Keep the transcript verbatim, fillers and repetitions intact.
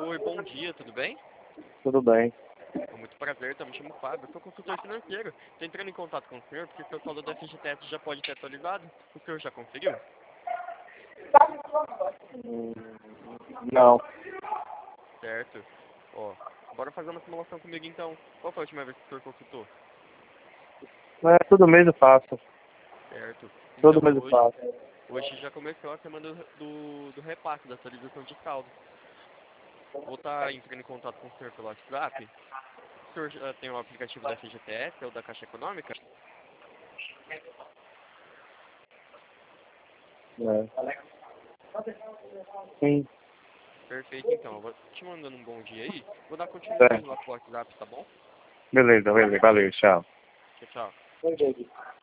Oi, bom dia, tudo bem? Tudo bem. Muito prazer, eu me chamo Fábio, eu sou consultor financeiro. Estou entrando em contato com o senhor porque seu saldo da F G T S já pode ter atualizado. O senhor já conferiu? Hum, Não. Certo. Ó, bora fazer uma simulação comigo então. Qual foi a última vez que o senhor consultou? É, todo mês eu faço. Certo. Todo Então, mês eu hoje, faço. hoje já começou a semana do, do, do repasse, da atualização de saldo. Vou estar entrando em contato com o senhor pelo WhatsApp. O senhor já tem o aplicativo da F G T S ou da Caixa Econômica? É. Sim. Perfeito, então. Eu vou te mandando um bom dia aí. Vou dar continuidade Certo. lá pro WhatsApp, tá bom? Beleza, beleza. Valeu, tchau. Tchau, tchau.